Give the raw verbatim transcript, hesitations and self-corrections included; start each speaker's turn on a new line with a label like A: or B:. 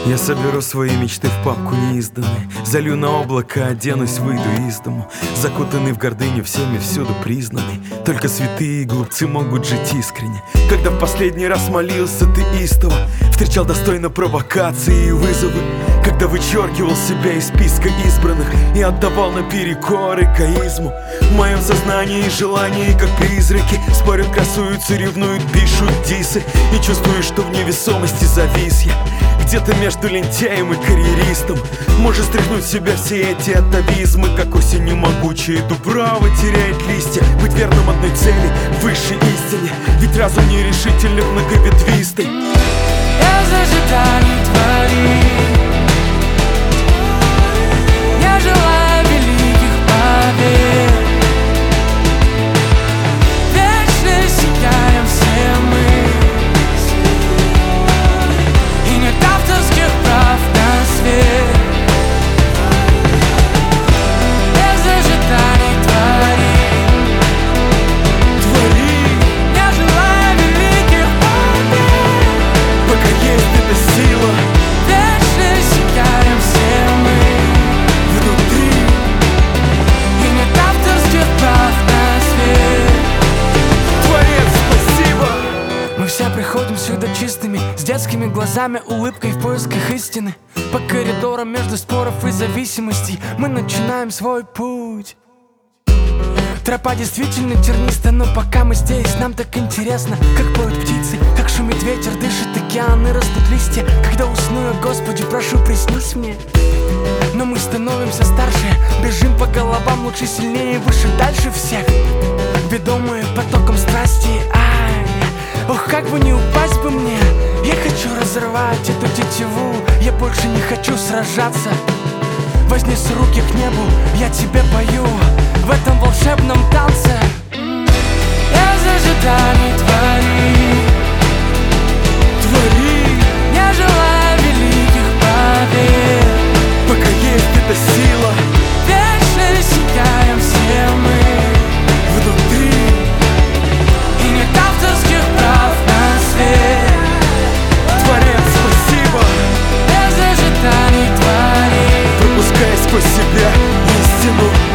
A: Я соберу свои мечты в папку неизданные, залью на облако, оденусь, выйду из дому, закутанный в гордыню, всеми всюду признанный. Только святые и глупцы могут жить искренне. Когда в последний раз молился ты истово, встречал достойно провокации и вызовы, когда вычеркивал себя из списка избранных и отдавал наперекор эгоизму. В моем сознании и желании, как призраки, спорят, красуются, ревнуют, пишут дисы. И чувствую, что в невесомости завис я где-то между лентяем и карьеристом. Может стряхнуть в себя все эти атовизмы, как осенью могучая дубрава теряет листья. Быть верным одной цели, высшей истине, ведь разум нерешительный, многоветвистый.
B: Я зажиганий творит, я желаю великих побед. Вечно сияем все мы, и нет авторских прав на свет. Я зажиганий творит,
A: Твори,
B: я желаю великих побед.
A: пока есть эта сила
B: Вечно сияем все мы,
A: внутри.
B: и нет авторских прав на свет.
A: Творец, спасибо.
B: Мы все приходим сюда чистыми, с детскими глазами, улыбкой в поисках истины. По коридорам между споров и зависимостей мы начинаем свой путь. Тропа действительно терниста, но пока мы здесь, нам так интересно, как поют птицы, как шумит ветер, дышит океан и растут листья. Когда усну я, Господи, прошу, приснись мне. Но мы становимся старше, бежим по головам, лучше, сильнее, выше, дальше всех, ведомые потоком страсти. Ай, ох, как бы не упасть бы мне. Я хочу разорвать эту тетиву, я больше не хочу сражаться. Вознесу руки к небу, я тебе пою в этом волшебном танце. Я зажиганий творит,
A: Твори,
B: я желаю великих побед.
A: пока есть эта сила
B: Вечно сияем все мы,
A: внутри.
B: и нет авторских прав на свет.
A: Творец, спасибо.
B: Я зажиганий творит,
A: Пропускай сквозь себя истину.